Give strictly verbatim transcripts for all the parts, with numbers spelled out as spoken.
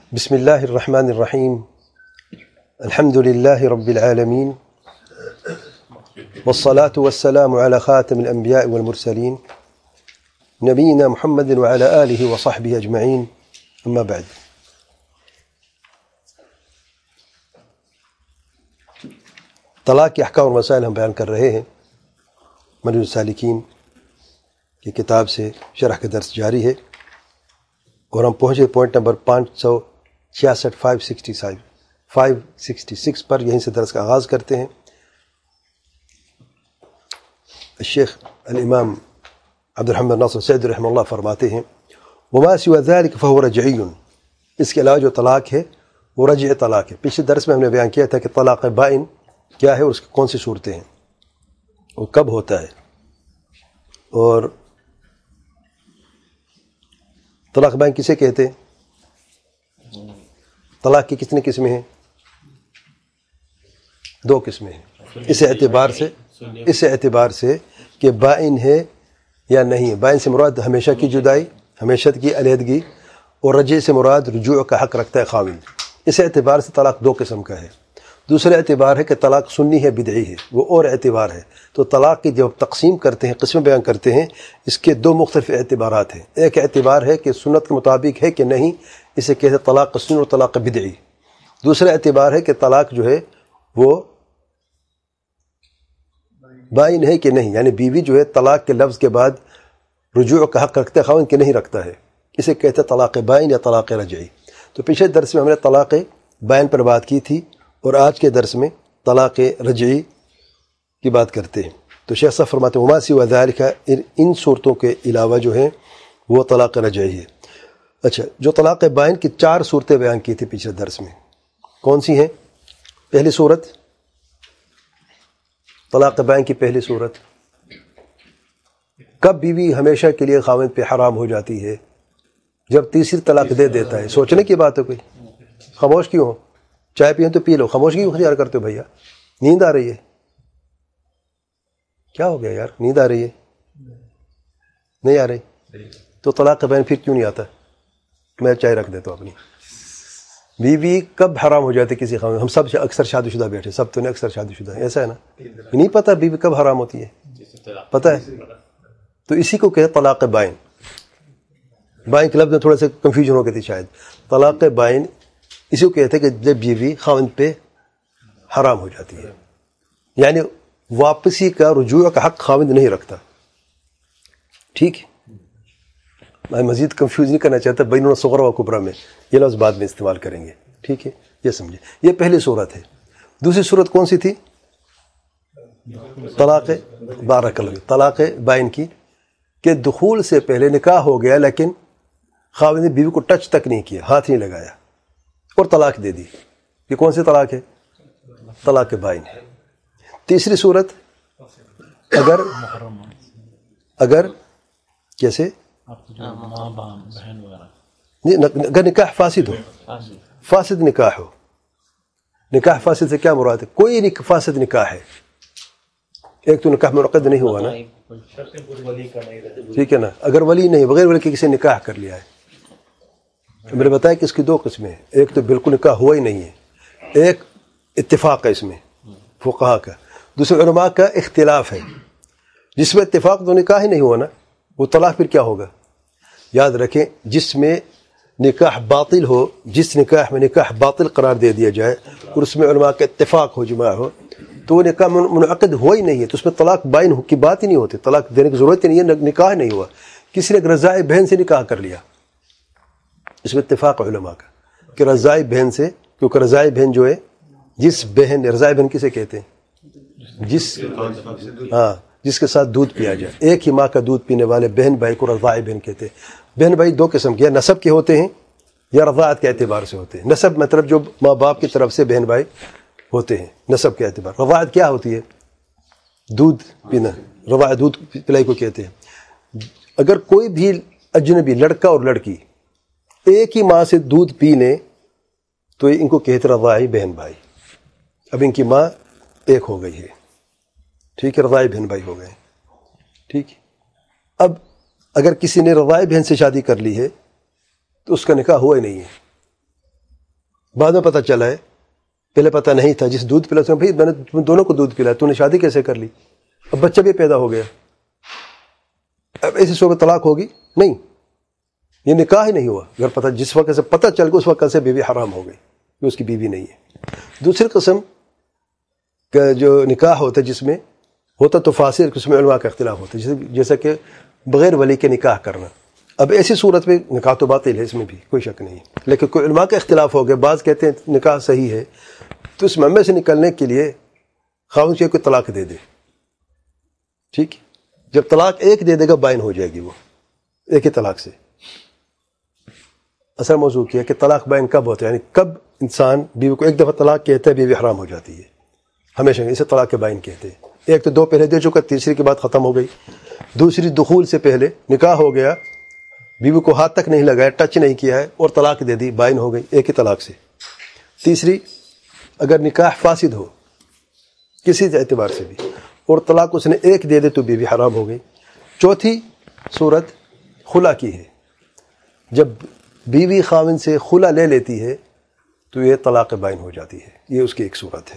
بسم الله الرحمن الرحيم. الحمد لله رب العالمين، والصلاة والسلام على خاتم الأنبياء والمرسلين نبينا محمد وعلى آله وصحبه أجمعين، أما بعد. طلاق کے احکام اور مسائل ہم بیان کر رہے ہیں منہج السالکین کی کتاب سے شرح کا درس جاری ہے، اور ہم پہنچے پوائنٹ نمبر پانچ سو چھیاسٹھ five sixty five five sixty six پر. یہیں سے درس کا آغاز کرتے ہیں. الشیخ الامام عبد الرحمن ناصر سعدی رحمہ اللہ فرماتے ہیں وما سوى ذلك فهو رجعی. اس کے علاوہ جو طلاق ہے وہ رجع طلاق ہے. پچھلے درس میں ہم نے بیان کیا تھا کہ طلاق بائن کیا ہے اور اس کی کون سی صورتیں ہیں، وہ کب ہوتا ہے، اور طلاق بائن کسے کہتے ہیں، طلاق کی کتنی قسمیں ہیں؟ دو قسمیں ہیں. اس اعتبار سے اس اعتبار سے کہ بائن ہے یا نہیں. بائن سے مراد ہمیشہ کی جدائی، ہمیشہ کی علیحدگی، اور رجع سے مراد رجوع کا حق رکھتا ہے خاوند. اس اعتبار سے طلاق دو قسم کا ہے. دوسرا اعتبار ہے کہ طلاق سنی ہے بدعی ہے، وہ اور اعتبار ہے. تو طلاق کی جب تقسیم کرتے ہیں، قسم بیان کرتے ہیں، اس کے دو مختلف اعتبارات ہیں. ایک اعتبار ہے کہ سنت کے مطابق ہے کہ نہیں، اسے کہتے ہیں طلاق سنی اور طلاق بدعی. دوسرا اعتبار ہے کہ طلاق جو ہے وہ بائن ہے کہ نہیں، یعنی بیوی جو ہے طلاق کے لفظ کے بعد رجوع کا حق رکھتا ہے خاوند کہ نہیں رکھتا ہے، اسے کہتے ہیں طلاق بائن یا طلاق رجعی. تو پچھلے درس میں ہم نے طلاق بائن پر بات کی تھی، اور آج کے درس میں طلاق رجعی کی بات کرتے ہیں. تو شیخ صاحب فرماتے ہیں وما سوى ذلك، ان صورتوں کے علاوہ جو ہیں وہ طلاق رجعی ہے. اچھا، جو طلاق بائن کی چار صورتیں بیان کی تھی پچھلے درس میں، کون سی ہیں؟ پہلی صورت طلاق بائن کی پہلی صورت، کب بیوی ہمیشہ کے لیے خاوند پہ حرام ہو جاتی ہے؟ جب تیسری طلاق دے دیتا ہے. سوچنے کی بات ہے، کوئی خاموش کیوں ہو؟ چائے پیئیں تو پی لو، خاموشی کیوں اختیار کرتے ہو بھیا؟ نیند آ رہی ہے؟ کیا ہو گیا یار، نیند آ رہی ہے؟ نہیں آ رہی تو طلاق بائن پھر کیوں نہیں آتا؟ میں چائے رکھ دیتا ہوں اپنی. بیوی کب حرام ہو جاتی کسی خاوند؟ ہم سب اکثر شادی شدہ بیٹھے، سب تو نہیں، اکثر شادی شدہ ہیں، ایسا ہے نا؟ نہیں پتہ بیوی کب حرام ہوتی ہے؟ پتہ ہے؟ تو اسی کو کہتے طلاق بائن. بائن کے لفظ میں تھوڑا سا کنفیوژن ہو گئی تھی شاید. طلاق بائن اسی کو کہتے ہیں کہ جب بیوی خاوند پہ حرام ہو جاتی ہے، یعنی واپسی کا رجوع کا حق خاوند نہیں رکھتا. ٹھیک ہے، میں مزید کنفیوز نہیں کرنا چاہتا. بین الصغرى و کبریٰ میں یہ لفظ بعد میں استعمال کریں گے. ٹھیک ہے، یہ سمجھے. یہ پہلی صورت ہے. دوسری صورت کون سی تھی؟ طلاق بارک اللہ طلاق بائن کی، کہ دخول سے پہلے نکاح ہو گیا لیکن خاوند نے بیوی کو ٹچ تک نہیں کیا، ہاتھ نہیں لگایا، اور طلاق دے دی. یہ کون سی طلاق ہے؟ طلاق بائن ہے. تیسری صورت، اگر اگر کیسے اگر نکاح فاسد ہو، فاسد نکاح ہو. نکاح فاسد سے کیا مراد ہے؟ کوئی نک فاسد نکاح ہے. ایک تو نکاح منعقد نہیں ہوا نا، ٹھیک ہے نا، اگر ولی نہیں، بغیر ولی کے کسی نکاح کر لیا ہے. میں نے بتایا کہ اس کی دو قسمیں ہیں. ایک تو بالکل نکاح ہوا ہی نہیں ہے، ایک اتفاق ہے اس میں فقہا کا، دوسرے علماء کا اختلاف ہے. جس میں اتفاق تو نکاح ہی نہیں ہوا نا، وہ طلاق پھر کیا ہوگا؟ یاد رکھیں، جس میں نکاح باطل ہو، جس نکاح میں نکاح باطل قرار دے دیا جائے اور اس میں علماء کا اتفاق ہو، جماع ہو، تو وہ نکاح منعقد ہوا ہی نہیں ہے، تو اس میں طلاق بائن کی بات ہی نہیں ہوتی. طلاق دینے کی ضرورت ہی نہیں ہے، نکاح نہیں ہوا. کسی نے رضاء بہن سے نکاح کر لیا، اس میں اتفاق علماء کا کہ رضاء بہن سے، کیونکہ رضاء بہن جو ہے، جس بہن، رضاء بہن کسے کہتے ہیں؟ جس ہاں جس کے ساتھ دودھ پیا جائے. ایک ہی ماں کا دودھ پینے والے بہن بھائی کو رضاء بہن کہتے ہیں. بہن بھائی دو قسم کے، یا نسب کے ہوتے ہیں یا رضاعت کے اعتبار سے ہوتے ہیں. نسب مطلب جو ماں باپ کی طرف سے بہن بھائی ہوتے ہیں، نسب کے اعتبار. رضاعت کیا ہوتی ہے؟ دودھ پینا، رضاعت دودھ پلائی کو کہتے ہیں. اگر کوئی بھی اجنبی لڑکا اور لڑکی ایک ہی ماں سے دودھ پی لیں تو ان کو کہتے رضاعی بہن بھائی. اب ان کی ماں ایک ہو گئی ہے، ٹھیک ہے، رضاعی بہن بھائی ہو گئے. ٹھیک ہے، اب اگر کسی نے رضاعی بہن سے شادی کر لی ہے تو اس کا نکاح ہوا ہی نہیں ہے. بعد میں پتہ چلا ہے، پہلے پتہ نہیں تھا، جس دودھ پلا بھائی میں نے تم دونوں کو دودھ پلایا، تو نے شادی کیسے کر لی؟ اب بچہ بھی پیدا ہو گیا، اب ایسی صورت طلاق ہوگی نہیں، یہ نکاح ہی نہیں ہوا۔ اگر پتہ جس وقت سے پتہ چل گیا اس وقت سے بیوی حرام ہو گئی، یہ اس کی بیوی نہیں ہے۔ دوسری قسم کا جو نکاح ہوتا ہے جس میں ہوتا تو فاسد، اس میں علماء کا اختلاف ہوتا ہے، جیسا کہ بغیر ولی کے نکاح کرنا۔ اب ایسی صورت میں نکاح تو باطل ہے، اس میں بھی کوئی شک نہیں ہے، لیکن کوئی علماء کا اختلاف ہو گیا، بعض کہتے ہیں نکاح صحیح ہے، تو اس معاملے سے نکلنے کے لیے خاوند سے کوئی طلاق دے دے، ٹھیک، جب طلاق ایک دے دے گا بائن ہو جائے گی وہ ایک ہی طلاق سے۔ اصل موضوع کیا کہ طلاق بائن کب ہوتا ہے، یعنی کب انسان بیوی کو ایک دفعہ طلاق کہتا ہے بیوی حرام ہو جاتی ہے، ہمیشہ اسے طلاق کے بائن کہتے ہیں۔ ایک تو دو پہلے دے چکا، تیسری کے بعد ختم ہو گئی، دوسری دخول سے پہلے نکاح ہو گیا، بیوی کو ہاتھ تک نہیں لگایا، ٹچ نہیں کیا ہے اور طلاق دے دی، بائن ہو گئی ایک ہی طلاق سے۔ تیسری اگر نکاح فاسد ہو کسی اعتبار سے بھی اور طلاق اس نے ایک دے دے تو بیوی حرام ہو گئی۔ چوتھی صورت خلا کی ہے، جب بیوی خاوند سے خلا لے لیتی ہے تو یہ طلاق بائن ہو جاتی ہے، یہ اس کی ایک صورت ہے۔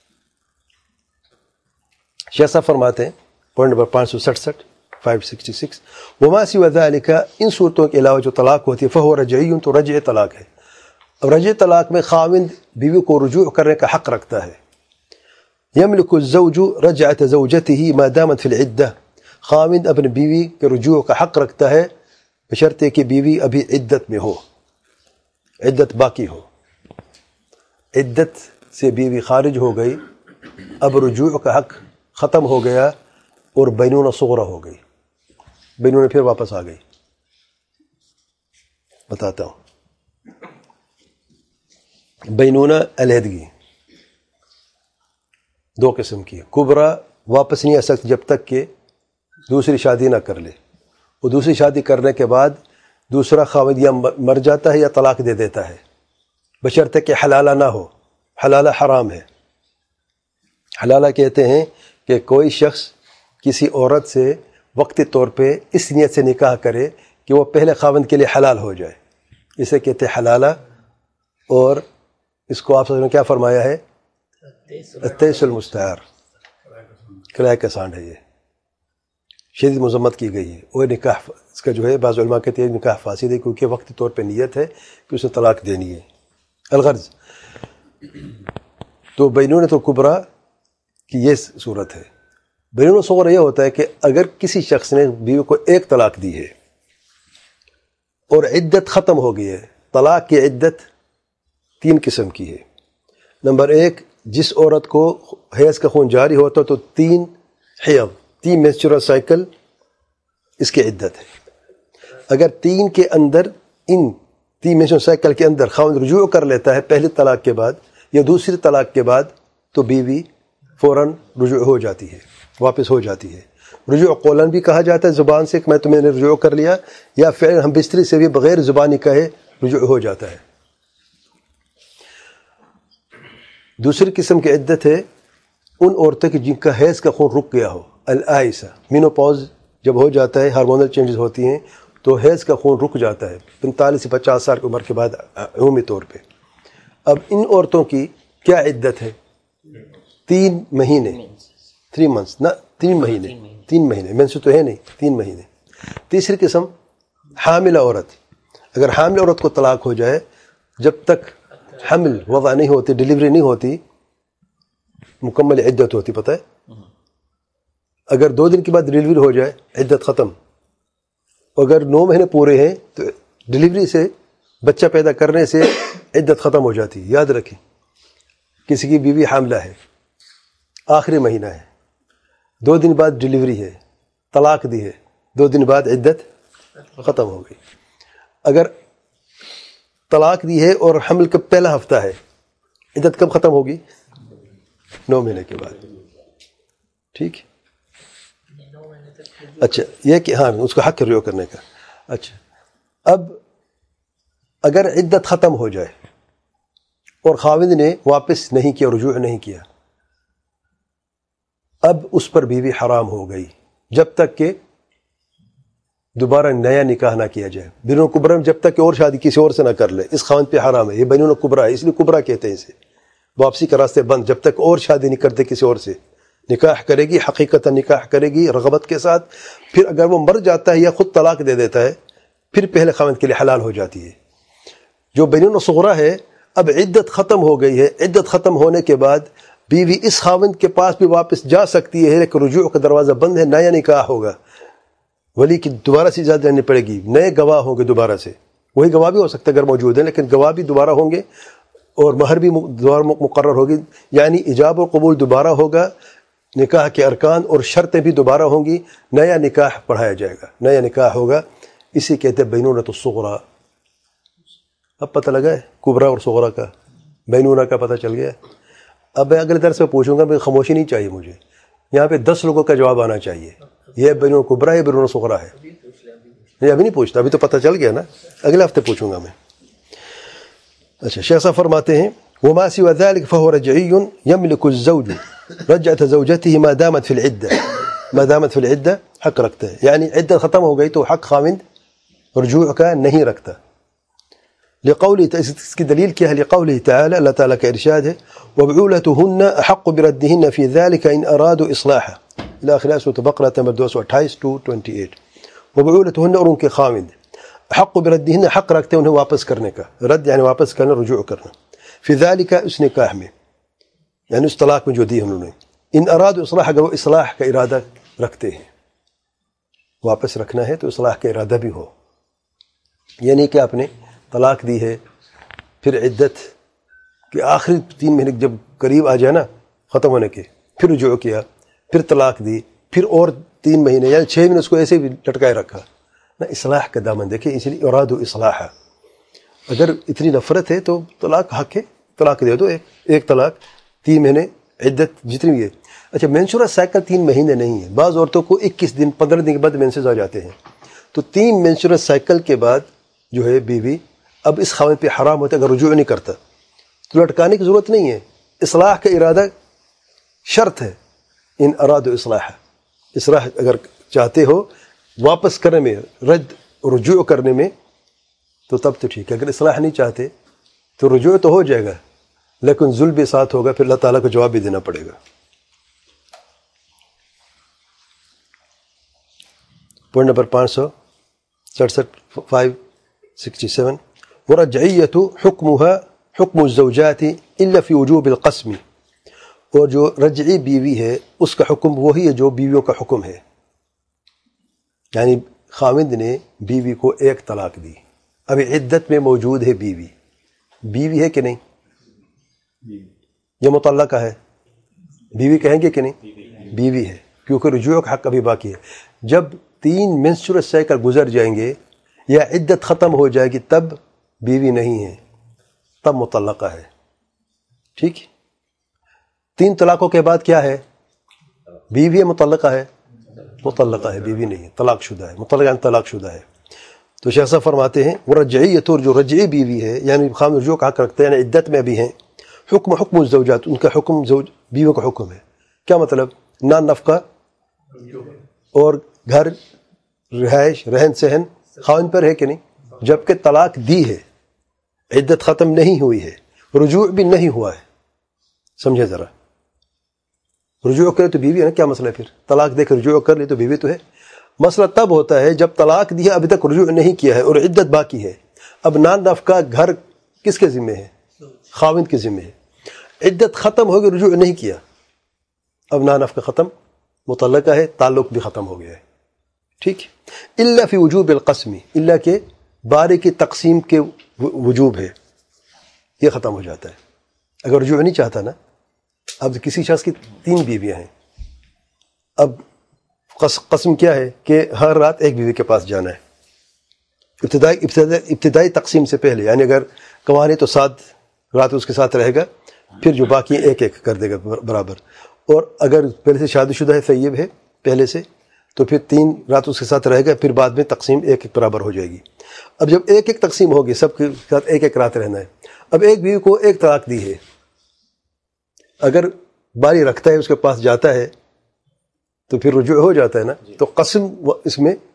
شیخ صاحب فرماتے ہیں پوائنٹ نمبر پانچ سو سڑسٹھ فائیو سکسٹی سکس وما سوى ذلك، ان صورتوں کے علاوہ جو طلاق ہوتی ہے فهو رجعی، تو رجع طلاق ہے۔ اب رجع طلاق میں خاوند بیوی کو رجوع کرنے کا حق رکھتا ہے۔ یملک الزوج رجعة زوجته ما دامت في العدة، خاوند اپنی بیوی کے رجوع کا حق رکھتا ہے بشرطے کہ بیوی ابھی عدت میں ہو، عدت باقی ہو۔ عدت سے بیوی خارج ہو گئی، اب رجوع کا حق ختم ہو گیا اور بینونہ صغرا ہو گئی، بینونہ پھر واپس آ گئی۔ بتاتا ہوں، بینونہ علیحدگی دو قسم کی، کبرا واپس نہیں آ سکتی جب تک کہ دوسری شادی نہ کر لے، وہ دوسری شادی کرنے کے بعد دوسرا خاوند یا مر جاتا ہے یا طلاق دے دیتا ہے، بشرطے کہ حلالہ نہ ہو۔ حلالہ حرام ہے۔ حلالہ کہتے ہیں کہ کوئی شخص کسی عورت سے وقتی طور پہ اس نیت سے نکاح کرے کہ وہ پہلے خاوند کے لیے حلال ہو جائے، اسے کہتے ہیں حلالہ۔ اور اس کو آپ نے کیا فرمایا ہے؟ التیس المستعار، کرائے کا سانڈ ہے، یہ شدید مذمت کی گئی ہے۔ وہ نکاح اس کا جو ہے بعض علماء کہتے ہیں نکاح فاسد ہے، کیونکہ وقتی طور پہ نیت ہے کہ اسے طلاق دینی ہے۔ الغرض تو بینونۃ الکبریٰ کی یہ صورت ہے۔ بینونۃ الصغریٰ یہ ہوتا ہے کہ اگر کسی شخص نے بیوی کو ایک طلاق دی ہے اور عدت ختم ہو گئی ہے، طلاق کی عدت تین قسم کی ہے۔ نمبر ایک، جس عورت کو حیض کا خون جاری ہوتا تو تین حیض، تین مینسچرل سائیکل اس کی عدت ہے۔ اگر تین کے اندر، ان تین مینسچرل سائیکل کے اندر خاوند رجوع کر لیتا ہے پہلی طلاق کے بعد یا دوسری طلاق کے بعد تو بیوی فوراً رجوع ہو جاتی ہے، واپس ہو جاتی ہے۔ رجوع قولن بھی کہا جاتا ہے زبان سے کہ میں تمہیں نے رجوع کر لیا، یا فعل ہم بستری سے بھی بغیر زبانی کہے رجوع ہو جاتا ہے۔ دوسری قسم کی عدت ہے ان عورتوں کی جن کا حیض کا خون رک گیا ہو، الآئسہ، مینوپاز جب ہو جاتا ہے، ہارمونل چینجز ہوتی ہیں تو حیض کا خون رک جاتا ہے پینتالیس سے پچاس سال کی عمر کے بعد عمومی طور پہ۔ اب ان عورتوں کی کیا عدت ہے؟ تین مہینے، تھری منتھس، نہ تین مہینے، تین مہینے منسو تو ہے نہیں، تین مہینے۔ تیسری قسم حاملہ عورت، اگر حاملہ عورت کو طلاق ہو جائے، جب تک حمل وضع نہیں ہوتی، ڈیلیوری نہیں ہوتی، مکمل عدت ہوتی، پتہ ہے؟ اگر دو دن کے بعد ڈیلیوری ہو جائے عدت ختم، اگر نو مہینے پورے ہیں تو ڈیلیوری سے، بچہ پیدا کرنے سے عدت ختم ہو جاتی ہے۔ یاد رکھیں، کسی کی بیوی حاملہ ہے، آخری مہینہ ہے، دو دن بعد ڈیلیوری ہے، طلاق دی ہے، دو دن بعد عدت ختم ہو گئی۔ اگر طلاق دی ہے اور حمل کا پہلا ہفتہ ہے، عدت کب ختم ہوگی؟ نو مہینے کے بعد، ٹھیک۔ اچھا، یہ کہ ہاں اس کا حق رجوع کرنے کا۔ اچھا، اب اگر عدت ختم ہو جائے اور خاوند نے واپس نہیں کیا، رجوع نہیں کیا، اب اس پر بیوی حرام ہو گئی جب تک کہ دوبارہ نیا نکاح نہ کیا جائے. بینون کبرا جب تک کہ اور شادی کسی اور سے نہ کر لے اس خاوند پہ حرام ہے. یہ بینون کبرا ہے اس لیے کبرا کہتے ہیں اسے. واپسی کا راستے بند جب تک اور شادی نہیں کرتے کسی اور سے. نکاح کرے گی حقیقتا نکاح کرے گی رغبت کے ساتھ. پھر اگر وہ مر جاتا ہے یا خود طلاق دے دیتا ہے پھر پہلے خاوند کے لیے حلال ہو جاتی ہے. جو بینون صغرا ہے اب عدت ختم ہو گئی ہے. عدت ختم ہونے کے بعد بیوی اس خاوند کے پاس بھی واپس جا سکتی ہے لیکن رجوع کا دروازہ بند ہے. نیا نکاح ہوگا. ولی کی دوبارہ سے اجازت لینی پڑے گی. نئے گواہ ہوں گے دوبارہ سے. وہی گواہ بھی ہو سکتا ہے اگر موجود ہیں لیکن گواہ بھی دوبارہ ہوں گے اور مہر بھی دوبارہ مقرر ہوگی. یعنی ایجاب و قبول دوبارہ ہوگا. نکاح کے ارکان اور شرطیں بھی دوبارہ ہوں گی. نیا نکاح پڑھایا جائے گا. نیا نکاح ہوگا. اسی کہتے ہیں بینونۃ الصغریٰ. اب پتہ لگا ہے کبرا اور صغرا کا. بینونہ کا پتہ چل گیا. اب میں اگلے درس میں پوچھوں گا. میں خاموشی نہیں چاہیے مجھے. یہاں پہ دس لوگوں کا جواب آنا چاہیے. یہ بینون کبرا ہے بینون صغرا ہے. نہیں ابھی نہیں پوچھتا. ابھی تو پتہ چل گیا نا. اگلے ہفتے پوچھوں گا میں. اچھا شیخ صاحب فرماتے ہیں وما سوى ذلك فهو رجعي يملك الزوج رجعة زوجته ما دامت في العدة. ما دامت في العدة حق رکھتا ہے. یعنی عدت ختم ہو گئی تو حق خاوند رجوع کا نہیں رکھتا. لقوله اس کی دلیل کیا ہے؟ لقوله تعالی اللہ تعالیٰ کا ارشاد ہے وبعولتهن احق بردهن في ذلك ان ارادوا اصلاحا الى اخر سورۃ بقرہ نمبر دو سو اٹھائیس ٹو اٹھائیس. وبعولتهن اور ان کے خاوند حق بردهن حق رکھتے ہیں انہیں واپس کرنے کا. رد یعنی واپس کرنا رجوع کرنا. فی ذالک اس نکاح میں یعنی اس طلاق میں جو دی انہوں نے. ان ارادوا اصلاح اگر وہ اصلاح کا ارادہ رکھتے ہیں واپس رکھنا ہے تو اصلاح کا ارادہ بھی ہو. یعنی کہ آپ نے طلاق دی ہے پھر عدت کے آخری تین مہینے جب قریب آ جائے نا ختم ہونے کے پھر رجوع کیا پھر طلاق دی پھر اور تین مہینے یعنی چھ مہینے اس کو ایسے بھی لٹکائے رکھا نا. اصلاح کا دامن دیکھیں اس لیے اراد و اصلاح. اگر اتنی نفرت ہے تو طلاق حق ہے. طلاق دے دو. ایک ایک طلاق تین مہینے عدت جتنی بھی ہے. اچھا مینسورا سائیکل تین مہینے نہیں ہے. بعض عورتوں کو اکیس دن پندرہ دن کے بعد مینسز آ جاتے ہیں. تو تین مینسورا سائیکل کے بعد جو ہے بیوی اب اس خاوند پہ حرام ہوتا ہے اگر رجوع نہیں کرتا تو لٹکانے کی ضرورت نہیں ہے. اصلاح کا ارادہ شرط ہے. ان اراد اصلاح اصلاح اگر چاہتے ہو واپس کرنے میں رد رجوع کرنے میں تو تب تو ٹھیک ہے. اگر اصلاح نہیں چاہتے تو رجوع تو ہو جائے گا لیکن ظلم بھی ساتھ ہوگا. پھر اللہ تعالیٰ کو جواب بھی دینا پڑے گا. پوائنٹ نمبر پانچ سو سڑسٹھ فائیو سکسٹی سیون ورجعیت حکمها حکم الزوجات الا فی وجوب القسم. اور جو رجعی بیوی ہے اس کا حکم وہی ہے جو بیویوں کا حکم ہے. یعنی خاوند نے بیوی کو ایک طلاق دی. ابھی عدت میں موجود ہے بیوی. بیوی ہے کہ نہیں؟ یہ مطلقہ ہے. بیوی کہیں گے کہ نہیں؟ بیوی ہے کیونکہ رجوع کا حق ابھی باقی ہے. جب تین منسٹرل سائیکل گزر جائیں گے یا عدت ختم ہو جائے گی تب بیوی نہیں ہے تب مطلقہ ہے. ٹھیک. تین طلاقوں کے بعد کیا ہے؟ بیوی ہے مطلقہ ہے؟ مطلقہ ہے بیوی نہیں ہے طلاق شدہ ہے. مطلقہ یعنی طلاق شدہ ہے. تو شیخ صاحب فرماتے ہیں وہ رجعیت اور جو رجعی بیوی ہے یعنی خاوند رجوع کا حق رکھتے ہیں یعنی عدت میں بھی ہیں. حکم حکم الزوجات ان کا حکم زوج بیویوں کا حکم ہے. کیا مطلب؟ نان نفقہ اور گھر رہائش رہن سہن خاوند پر ہے کہ نہیں؟ جبکہ طلاق دی ہے عدت ختم نہیں ہوئی ہے رجوع بھی نہیں ہوا ہے. سمجھے ذرا. رجوع کرے تو بیوی ہے نا. کیا مسئلہ ہے پھر؟ طلاق دے کے رجوع کر لی تو بیوی تو ہے. مسئلہ تب ہوتا ہے جب طلاق دی ہے ابھی تک رجوع نہیں کیا ہے اور عدت باقی ہے. اب نان نفقہ گھر کس کے ذمہ ہے؟ خاوند کے ذمہ ہے. عدت ختم ہو گئی رجوع نہیں کیا اب نان نفقہ ختم مطلقہ ہے تعلق بھی ختم ہو گیا ہے. ٹھیک. الا فی وجوب القسم الا کہ بارے کی تقسیم کے وجوب ہے یہ ختم ہو جاتا ہے. اگر رجوع نہیں چاہتا نا. اب کسی شخص کی تین بیویاں ہیں. اب قسم کیا ہے کہ ہر رات ایک بیوی کے پاس جانا ہے. ابتدائی ابتدائی ابتدائی تقسیم سے پہلے یعنی اگر کمانے تو سات رات اس کے ساتھ رہے گا پھر جو باقی ایک ایک کر دے گا برابر. اور اگر پہلے سے شادی شدہ ہے طیب ہے پہلے سے تو پھر تین رات اس کے ساتھ رہے گا پھر بعد میں تقسیم ایک ایک برابر ہو جائے گی. اب جب ایک ایک تقسیم ہوگی سب کے ساتھ ایک ایک رات رہنا ہے. اب ایک بیوی کو ایک طلاق دی ہے اگر باری رکھتا ہے اس کے پاس جاتا ہے تو پھر رجوع ہو جاتا ہے نا. تو قسم اس میں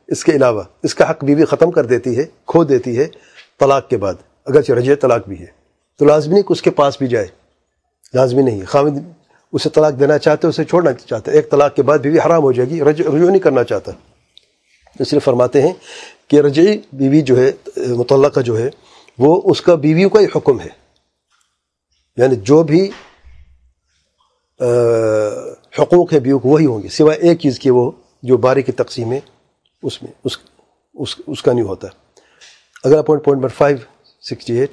اس کے علاوہ اس کا حق بیوی ختم کر دیتی ہے، کھو دیتی ہے طلاق کے بعد، اگرچہ رجعی طلاق بھی ہے تو لازمی نہیں کہ اس کے پاس بھی جائے، لازمی نہیں ہے. خاوند اسے طلاق دینا چاہتے اسے چھوڑنا چاہتے، ایک طلاق کے بعد بیوی حرام ہو جائے گی، رجوع نہیں کرنا چاہتا. اس لیے فرماتے ہیں کہ رجعی بیوی جو ہے مطلقہ جو ہے وہ اس کا بیویوں کا ہی حکم ہے، یعنی جو بھی حقوق ہے بیوی کو وہی ہوں گے، سوائے ایک چیز کی، وہ جو باری کی تقسیم ہے اس میں اس اس, اس کا نہیں ہوتا. اگلا point point number five sixty eight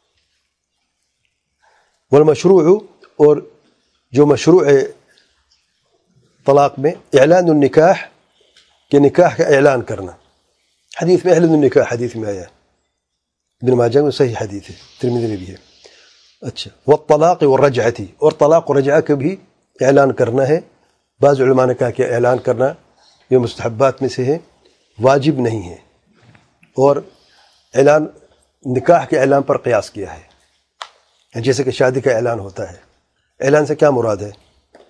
والمشروع، اور جو مشروع ہے طلاق میں اعلان النکاح، کہ نکاح کا اعلان کرنا. حدیث میں اعلان النکاح حدیث میں آیا، ابن ماجہ میں صحیح حدیث ہے، ترمذی میں بھی ہے. اچھا، والطلاق والرجعہ، اور طلاق و رجعہ کا بھی اعلان کرنا ہے. بعض علماء نے کہا کہ اعلان کرنا یہ مستحبات میں سے ہے، واجب نہیں ہے. اور اعلان نکاح کے اعلان پر قیاس کیا ہے، جیسے کہ شادی کا اعلان ہوتا ہے. اعلان سے کیا مراد ہے؟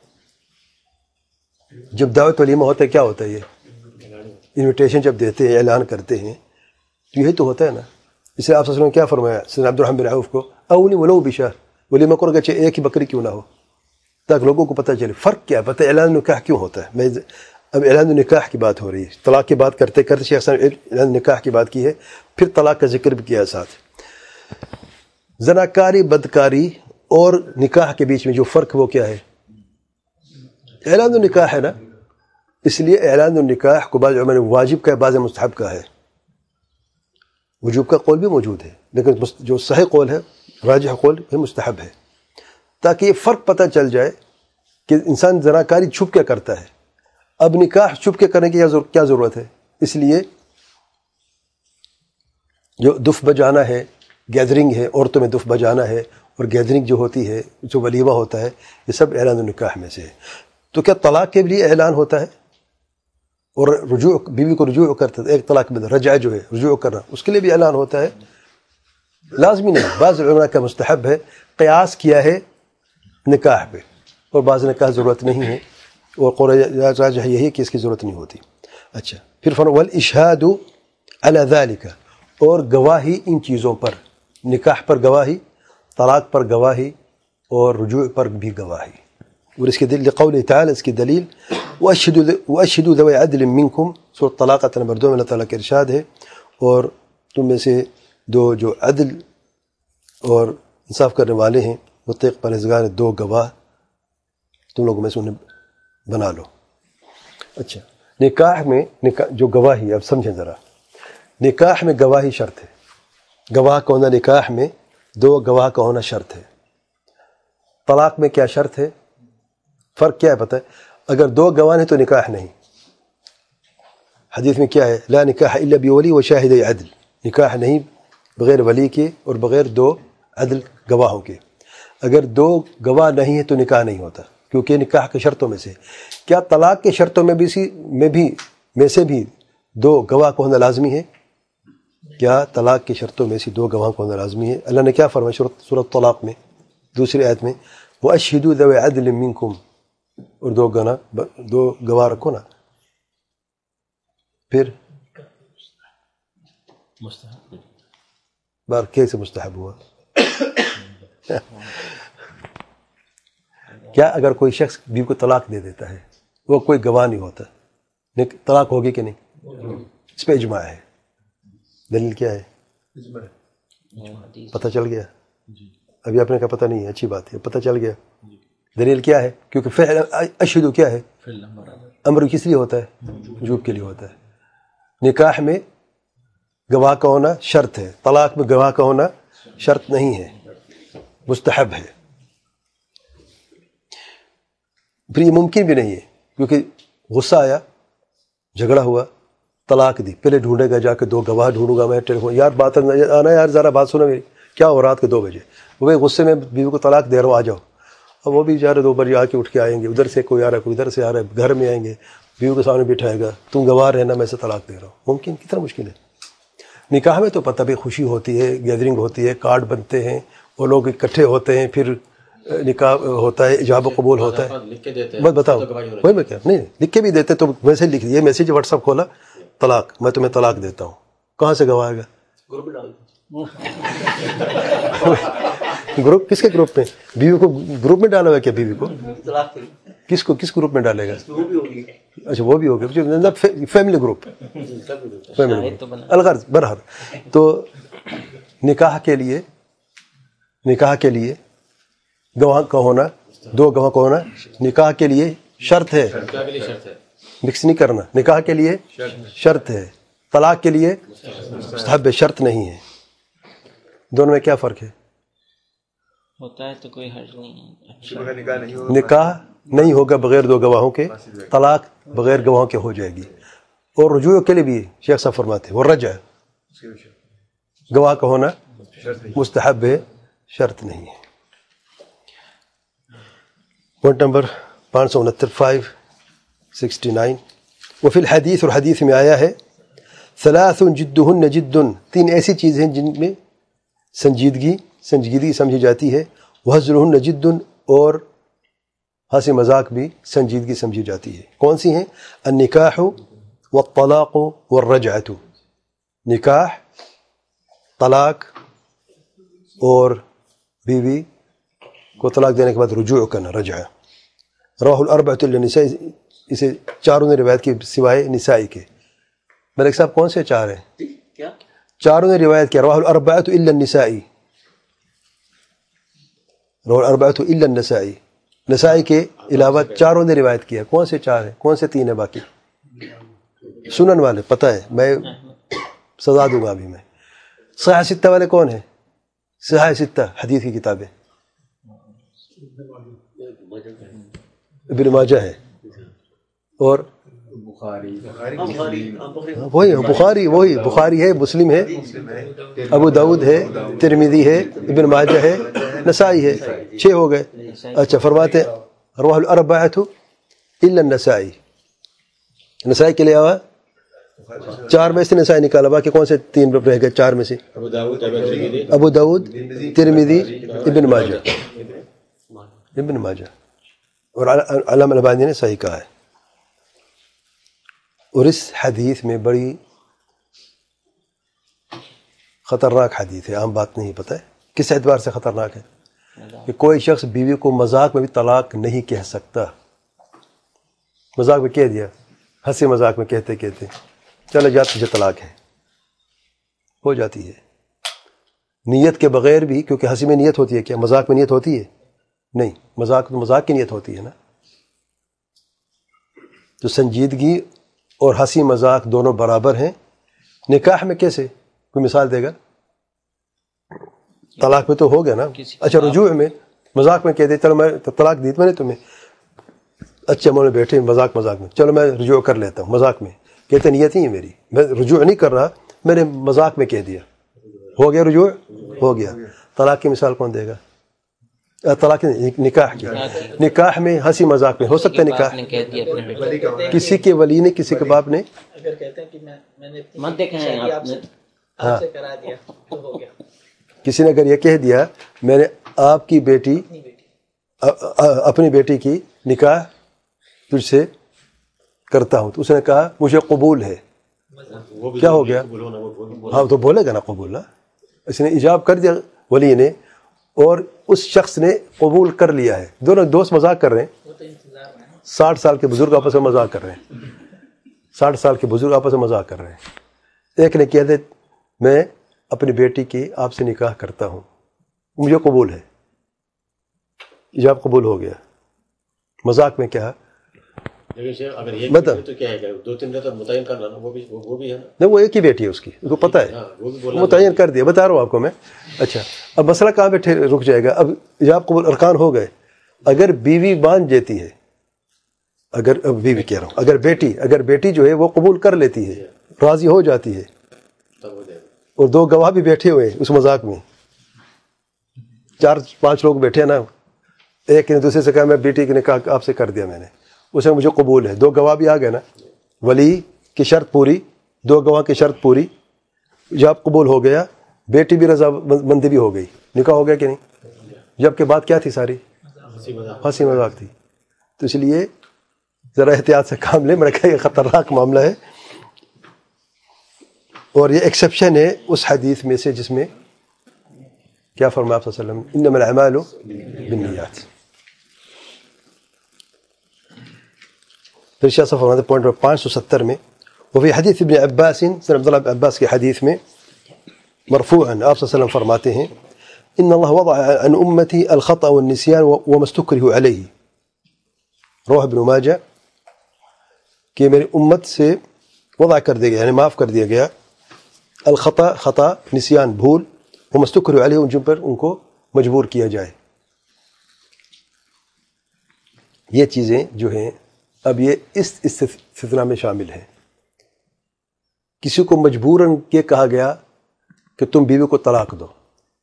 جب دعوت ولیمہ ہوتا ہے کیا ہوتا ہے؟ یہ انویٹیشن جب دیتے ہیں، اعلان کرتے ہیں تو یہی تو ہوتا ہے نا. اس لیے آپ صلی اللہ علیہ وسلم نے کیا فرمایا سیدنا عبدالرحمن بن عوف کو، اولی ولو بشاہ، ولیمہ کرو گے چاہے ایک ہی بکری کیوں نہ ہو، تاکہ لوگوں کو پتہ چلے. فرق کیا پتہ اعلان نکاح کیوں ہوتا ہے؟ میں اب اعلان نکاح کی بات ہو رہی ہے، طلاق کی بات کرتے کرتے شیخ صاحب اعلان نکاح کی بات کی ہے، پھر طلاق کا ذکر بھی کیا ساتھ. زناکاری، بدکاری اور نکاح کے بیچ میں جو فرق وہ کیا ہے؟ اعلان النکاح ہے نا. اس لیے اعلان النکاح کو بعض علماء نے واجب کا ہے، بعض مستحب کا ہے. وجوب کا قول بھی موجود ہے، لیکن جو صحیح قول ہے، راجح قول ہے، مستحب ہے، تاکہ یہ فرق پتہ چل جائے کہ انسان زناکاری چھپ کے کرتا ہے. اب نکاح چھپ کے کرنے کی کیا ضرورت ہے؟ اس لیے جو دف بجانا ہے، گیدرنگ ہے، عورتوں میں دف بجانا ہے، اور گیدرنگ جو ہوتی ہے، جو ولیمہ ہوتا ہے، یہ سب اعلان النکاح میں سے ہے. تو کیا طلاق کے لیے اعلان ہوتا ہے؟ اور رجوع، بیوی کو رجوع کرتا ہے، ایک طلاق میں رجعہ جو ہے رجوع کرنا، اس کے لیے بھی اعلان ہوتا ہے؟ لازمی نہیں. بعض علماء کا مستحب ہے، قیاس کیا ہے نکاح پہ، اور بعض نے کہا ضرورت نہیں ہے، اور قول راجح یہی ہے کہ اس کی ضرورت نہیں ہوتی. اچھا، پھر فرمایا والاشہاد علی ذلک، اور گواہی ان چیزوں پر، نکاح پر گواہی، طلاق پر گواہی، اور رجوع پر بھی گواہی. اور اس کے دلیل لقول تعالی، اس کی دلیل واشہدوا ذوی عدل منکم، سورۃ طلاق نمبر دو میں اللہ تعالیٰ کا ارشاد ہے، اور تم میں سے دو جو عدل اور انصاف کرنے والے ہیں، متقی پرہیزگار، دو گواہ تم لوگوں میں سے انہیں بنا لو. اچھا، نکاح میں نکاح جو گواہی، اب سمجھیں ذرا، نکاح میں گواہی شرط ہے. گواہ کا ہونا نکاح میں، دو گواہ کا ہونا شرط ہے. طلاق میں کیا شرط ہے؟ فرق کیا ہے پتہ ہے؟ اگر دو گواہ ہیں تو نکاح نہیں. حدیث میں کیا ہے؟ لا نکاح الا بولی و شاہد عدل، نکاح نہیں بغیر ولی کے اور بغیر دو عدل گواہوں کے. اگر دو گواہ نہیں ہیں تو نکاح نہیں ہوتا، کیونکہ نکاح کے شرطوں میں سے. کیا طلاق کے شرطوں میں بھی سی میں بھی میں سے بھی دو گواہ کو ہونا لازمی ہے؟ کیا طلاق کی شرطوں میں سے دو گواہ کو ہونا لازمی ہے؟ اللہ نے کیا فرمایا سورۃ طلاق میں دوسری آیت میں، وَأَشْهِدُوا ذَوِي عَدْلٍ مِّنكُمْ، اور دو گنا دو گواہ رکھو نا. پھر مستحب بار کیسے مستحب ہوا؟ کیا اگر کوئی شخص بیوی کو طلاق دے دیتا ہے، وہ کوئی گواہ نہیں ہوتا، طلاق ہوگی کہ نہیں؟ اس پہ اجماع ہے. دلیل کیا ہے؟ پتہ چل گیا؟ ابھی آپ نے کہا پتہ نہیں ہے، اچھی بات ہے، پتہ چل گیا. دلیل کیا ہے؟ کیونکہ فعل اشہدو کیا ہے؟ امر کس لیے ہوتا ہے؟ وجوب کے لیے ہوتا ہے. نکاح میں گواہ کا ہونا شرط ہے، طلاق میں گواہ کا ہونا شرط نہیں ہے، مستحب ہے. پھر یہ ممکن بھی نہیں ہے، کیونکہ غصہ آیا، جھگڑا ہوا، طلاق دی، پہلے ڈھونڈے گا جا کے دو گواہ ڈھونڈوں گا میں، ٹیلی فون یار بات آنا یار ذرا بات سنو میری، کیا ہو رات کے دو بجے، وہ غصے میں بیوی کو طلاق دے رہا ہوں آ جاؤ. اب وہ بھی جا رہے دو بجے آ کے اٹھ کے آئیں گے، ادھر سے کوئی آ رہا ہے کوئی ادھر سے آ رہا ہے، گھر میں آئیں گے، بیوی کے سامنے بٹھائے گا، تم گواہ رہنا میں سے طلاق دے رہا ہوں. ممکن؟ کتنا مشکل ہے. نکاح میں تو پتہ بھی خوشی ہوتی ہے، گیدرنگ ہوتی ہے، کارڈ بنتے ہیں، وہ لوگ اکٹھے ہوتے ہیں، پھر نکاح ہوتا ہے، ایجاب و قبول ہوتا ہے. بس بتاؤ وہی میں کیا نہیں لکھ کے بھی دیتے تو ویسے لکھ دیے، میسیج واٹس ایپ کھولا طلاق، میں تمہیں طلاق دیتا ہوں، کہاں سے گواہ آئے گا؟ گروپ کس کے گروپ میں؟ بیوی کو گروپ میں ڈالا ہوا کیا؟ بیوی کو کس کو کس گروپ میں ڈالے گا؟ اچھا وہ بھی ہو گیا، فیملی گروپ، فیملی گروپ الغرض برہر. تو نکاح کے لیے نکاح کے لیے گواہ کا ہونا، دو گواہ کا ہونا نکاح کے لیے شرط ہے. مکس نہیں کرنا، نکاح کے لیے شرط ہے، طلاق کے لیے مستحب شرط نہیں ہے. دونوں میں کیا فرق ہے؟ ہوتا ہے تو کوئی حرج نہیں ہے. نکاح نہیں ہوگا بغیر دو گواہوں کے، طلاق بغیر گواہوں کے ہو جائے گی. اور رجوع کے لیے بھی شیخ صاحب فرماتے ہیں وہ رجع، گواہ کا ہونا مستحب ہے، شرط نہیں ہے. پوائنٹ نمبر پانچ سو انہتر فائیو سکسٹی نائن. وفی الحدیث، اور حدیث میں آیا ہے ثلاث جدہن جد، تین ایسی چیزیں جن میں سنجیدگی سنجیدگی سمجھی جاتی ہے. وہزرہن جد، اور ہنسی مذاق بھی سنجیدگی سمجھی جاتی ہے. کون سی ہیں؟ النکاح والطلاق والرجعۃ. نکاح، طلاق اور بیوی کو طلاق دینے کے بعد رجوع کرنا، رجعہ. رواہ الاربعۃ الا النساء، اسے چاروں نے روایت کی سوائے نسائی کے. ملک صاحب کون سے چار ہیں؟ کیا چاروں نے روایت کیا. رواہ الاربعۃ الا النساء، رواہ الاربعۃ الا النساء، نسائی کے علاوہ چاروں نے روایت کیا. کون سے چار ہیں؟ کون سے تین ہیں باقی؟ سنن والے پتہ ہے، میں سزا دوں گا ابھی. میں صحیح ستہ والے کون ہیں؟ صحیح ستہ حدیث کی کتابیں ابن ماجہ ہے، اور وہی بخاری وہی بخاری ہے، مسلم ہے، ابو داؤد ہے، ترمذی ہے، ابن ماجہ ہے، نسائی ہے. چھ ہو گئے. اچھا فرماتے رواہ الاربعۃ الا النسائی، نسائی کے علاوہ چار میں سے نسائی نکالا، باقی کون سے تین رہ گئے چار میں سے؟ ابو داؤد، ترمذی، ابن ماجہ ابن ماجہ اور علامہ البانی نے صحیح کہا ہے. اور اس حدیث میں بڑی خطرناک حدیث ہے، عام بات نہیں. پتہ ہے کس اعتبار سے خطرناک ہے؟ کہ کوئی شخص بیوی کو مذاق میں بھی طلاق نہیں کہہ سکتا. مذاق میں کہہ دیا، ہنسی مذاق میں کہتے کہتے چلے جا تجھے طلاق ہے، ہو جاتی ہے. نیت کے بغیر بھی، کیونکہ ہنسی میں نیت ہوتی ہے، کیا مذاق میں نیت ہوتی ہے؟ نہیں، مذاق تو مذاق کی نیت ہوتی ہے نا. تو سنجیدگی اور ہنسی مذاق دونوں برابر ہیں. نکاح میں کیسے؟ کوئی مثال دے گا؟ طلاق میں تو ہو گیا نا. اچھا رجوع میں مذاق میں کہہ دے چلو میں طلاق دی میں نے تمہیں، اچھا میں نے بیٹھے مذاق مذاق میں چلو میں رجوع کر لیتا ہوں. مذاق میں کہتے نیت نہیں ہے میری، میں رجوع نہیں کر رہا، میں نے مذاق میں کہہ دیا، ہو گیا رجوع، ہو گیا. طلاق کی مثال کون دے گا؟ طلاق نکاح کی. نکاح میں ہنسی مذاق میں ہو سکتا ہے. نکاح کسی کے ولی نے، کسی کے باپ نے اگر کہتے ہیں کہ میں نے آپ سے کرا دیا تو ہو گیا. کسی نے اگر یہ کہہ دیا میں نے آپ کی بیٹی اپنی بیٹی کی نکاح تجھ سے کرتا ہوں، تو اس نے کہا مجھے قبول ہے، کیا ہو گیا؟ ہاں تو بولے گا نا قبول. نا اس نے ایجاب کر دیا ولی نے، اور اس شخص نے قبول کر لیا ہے. دونوں دوست مذاق کر رہے ہیں، ساٹھ سال کے بزرگ آپس میں مذاق کر رہے ہیں، ساٹھ سال کے بزرگ آپس میں مذاق کر رہے ہیں. ایک نے کہہ دے میں اپنی بیٹی کی آپ سے نکاح کرتا ہوں، مجھے قبول ہے، ایجاب قبول ہو گیا. مذاق میں کیا مطلب دو تین رات متعین کرنا وہ بھی وہ بھی ہے نا. نہیں، وہ ایک ہی بیٹی ہے اس کی، اس کو پتہ ہے، متعین کر دیا، بتا رہا ہوں آپ کو میں. اچھا اب مسئلہ کہاں پہ رک جائے گا؟ اب ایجاب قبول ارکان ہو گئے. اگر بیوی مان جاتی ہے، اگر اب بیوی کہہ رہا ہوں اگر بیٹی اگر بیٹی جو ہے وہ قبول کر لیتی ہے، راضی ہو جاتی ہے، اور دو گواہ بھی بیٹھے ہوئے اس مذاق میں، چار پانچ لوگ بیٹھے نا، ایک نے دوسرے سے کہا میں بیٹی کے نکاح آپ سے کر دیا میں نے، اس میں مجھے قبول ہے، دو گواہ بھی آ گئے نا، ولی کی شرط پوری، دو گواہ کی شرط پوری، جب قبول ہو گیا، بیٹی بھی رضا مندی بھی ہو گئی، نکاح ہو گیا کہ نہیں؟ جب کہ بات کیا تھی؟ ساری ہنسی مذاق تھی. تو اس لیے ذرا احتیاط سے کام لیں. میں نے کہا یہ خطرناک معاملہ ہے. اور یہ ایکسیپشن ہے اس حدیث میں سے جس میں کیا فرمایا آپ صلی اللہ علیہ وسلم، انما الاعمال بالنیات. پھر شاہ صاحب فرماتے پوائنٹ نمبر پانچ سو ستر میں، وفي حدیث ابن عباس، سر عبداللہ بن عباس کے حدیث میں مرفوعا آپ صلی اللہ علیہ وسلم فرماتے ہیں ان اللہ وضع عن امتی الخطأ والنسیان وما استکرهوا علیہ، رواه ابن ماجہ، کہ میری امت سے وضع کر دیا گیا، یعنی معاف کر دیا گیا، الخطأ خطا، نسیان بھول، وما استکرهوا علیہ جن پر ان کو مجبور کیا جائے. یہ چیزیں جو ہیں اب یہ اس استثناء میں شامل ہیں. کسی کو مجبوراً یہ کہا گیا کہ تم بیوی کو طلاق دو،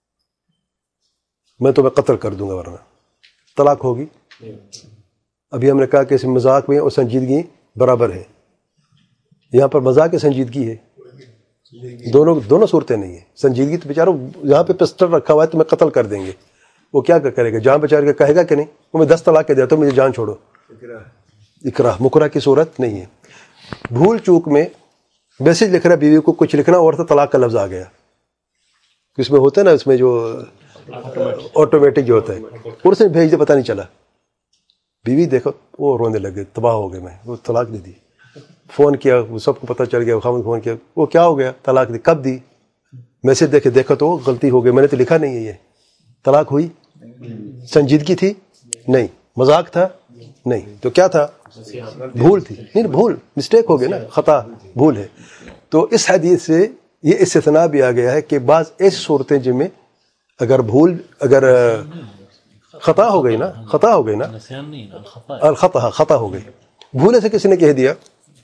میں تمہیں قتل کر دوں گا ورنہ، طلاق ہوگی؟ ابھی ہم نے کہا کہ اس مذاق میں اور سنجیدگی برابر ہے. یہاں پر مذاق کی سنجیدگی ہے، دونوں دونوں صورتیں نہیں ہیں. سنجیدگی تو بیچاروں یہاں پہ پسٹل رکھا ہوا ہے تمہیں قتل کر دیں گے، وہ کیا کرے گا؟ جان بچا کے کہے گا کہ نہیں وہ میں دس طلاق کے دیتا ہوں، مجھے جان چھوڑو. اکراہ مکرہ کی صورت نہیں ہے. بھول چوک میں میسج لکھ رہا ہے بیوی کو، کچھ لکھنا اور تھا طلاق کا لفظ آ گیا. اس میں ہوتا ہے نا، اس میں جو آٹومیٹک جو ہوتا ہے، اور اس نے بھیج دیا، پتہ نہیں چلا. بیوی دیکھو وہ رونے لگے، تباہ ہو گئے، میں وہ طلاق دے دی. فون کیا، وہ سب کو پتہ چل گیا، خامد فون کیا، وہ کیا ہو گیا؟ طلاق دی. کب دی؟ میسج دیکھے دیکھا تو غلطی ہو گئی، میں نے تو لکھا نہیں ہے. یہ طلاق ہوئی؟ سنجیدگی تھی؟ نہیں. مذاق تھا؟ نہیں. تو کیا تھا؟ بھول تھی. نہیں، بھول، مسٹیک ہو گئی نا، خطا بھول ہے. تو اس حدیث سے یہ استثناء بھی آ گیا ہے کہ بعض ایسی صورتیں جن میں اگر بھول، اگر خطا ہو گئی نا، خطا ہو گئی نا، الخطا خطا ہو گئی، بھولے سے کسی نے کہہ دیا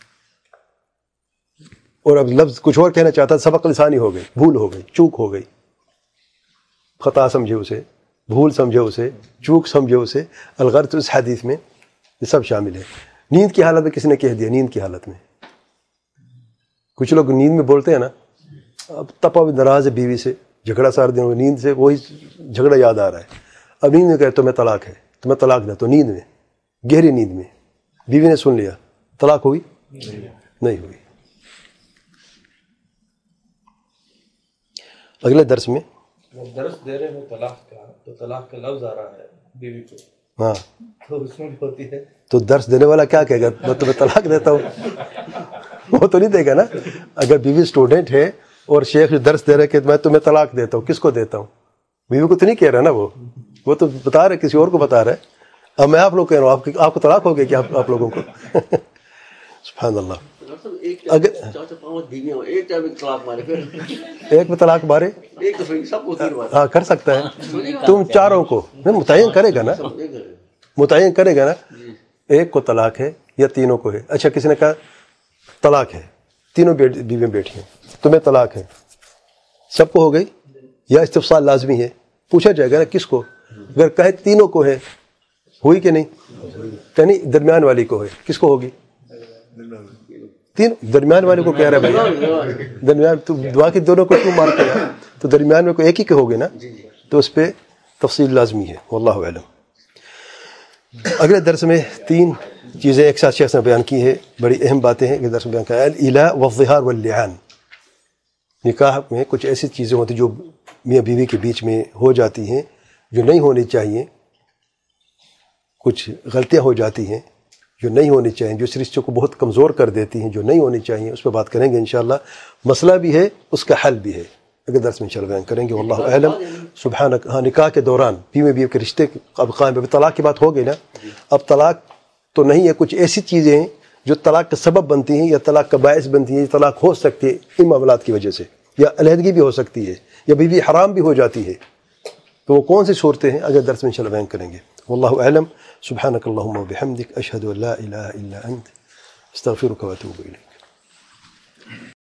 اور اب لفظ کچھ اور کہنا چاہتا، سبق لسانی ہو گئی، بھول ہو گئی، چوک ہو گئی. خطا سمجھے اسے، بھول سمجھے اسے، چوک سمجھے اسے. الغرض اس حدیث میں یہ سب شامل ہے. نیند کی حالت میں کسی نے کہہ دیا، نیند کی حالت میں کچھ لوگ نیند میں بولتے ہیں نا، اب تپا ہوئی ناراض ہے بیوی سے، جھگڑا سارے دن ہوئے، نیند سے وہی جھگڑا یاد آ رہا ہے. اب نیند میں کہے تمہیں طلاق ہے، تمہیں طلاق دے. تو نیند میں، گہری نیند میں بیوی نے سن لیا، طلاق ہوئی؟ نہیں ہوئی. اگلے درس میں درس دے رہے ہیں طلاق کا، تو طلاق کا لفظ آ رہا ہے بیوی کو، ہاں، تو اس میں بھی ہوتی ہے. تو درس دینے والا کیا کہے گا؟ میں تمہیں طلاق دیتا ہوں، وہ تو نہیں دے گا نا. اگر بیوی اسٹوڈنٹ ہے اور شیخ جو درس دے رہے کہ میں تمہیں طلاق دیتا ہوں، کس کو دیتا ہوں؟ بیوی کو تو نہیں کہہ رہا نا، وہ وہ تو بتا رہے، کسی اور کو بتا رہا ہے. اب میں آپ لوگ کہہ رہا ہوں، آپ کی آپ کو طلاق ہو گیا کہ آپ آپ لوگوں کو؟ سبحان اللہ. اگر ایک میں طلاق مارے، ہاں کر سکتا ہے، تم چاروں کو متعین کرے گا نا، متعین کرے گا نا. ایک کو طلاق ہے یا تینوں کو ہے؟ اچھا کسی نے کہا طلاق ہے، تینوں بیویاں بیٹھی ہیں، تمہیں طلاق ہے، سب کو ہو گئی یا استفصال لازمی ہے؟ پوچھا جائے گا نا کس کو. اگر کہے تینوں کو ہے، ہوئی کہ نہیں؟ یعنی درمیان والی کو ہے، کس کو ہوگی؟ تین درمیان والے کو کہہ رہا ہے بھائی، درمیان تو دعا کی دونوں کو کیوں مارتے ہیں؟ تو درمیان میں کوئی ایک ہی کے ہوگے نا، تو اس پہ تفصیل لازمی ہے. واللہ اعلم. اگلے درس میں تین چیزیں ایک ساتھ شیخ نے بیان کی ہے، بڑی اہم باتیں ہیں. اگلے درس میں بیان کیا ہے، الالا والظہار واللعان. نکاح میں کچھ ایسی چیزیں ہوتی جو میاں بیوی کے بیچ میں ہو جاتی ہیں جو نہیں ہونی چاہیے، کچھ غلطیاں ہو جاتی ہیں جو نہیں ہونی چاہیے، جو اس رشتے کو بہت کمزور کر دیتی ہیں، جو نہیں ہونی چاہیے. اس پہ بات کریں گے انشاءاللہ. مسئلہ بھی ہے، اس کا حل بھی ہے. اگر درس میں انشاءاللہ بیان کریں گے. واللہ اعلم. سبحانک. ہاں، نکاح کے دوران بیوی بیوی کے رشتے اب قائم. اب طلاق کی بات ہو گئی نا، اب طلاق تو نہیں ہے، کچھ ایسی چیزیں ہیں جو طلاق کا سبب بنتی ہیں یا طلاق کا باعث بنتی ہیں. طلاق ہو سکتی ہے ان معاملات کی وجہ سے، یا علیحدگی بھی ہو سکتی ہے، یا بیوی حرام بھی ہو جاتی ہے. تو وہ کون سی صورتیں ہیں اگر درس میں انشاءاللہ بیان کریں گے. واللہ اعلم. سبحانک اللہم و بحمدک، اشہد ان لا الہ الا انت، استغفرک و اتوب الیک.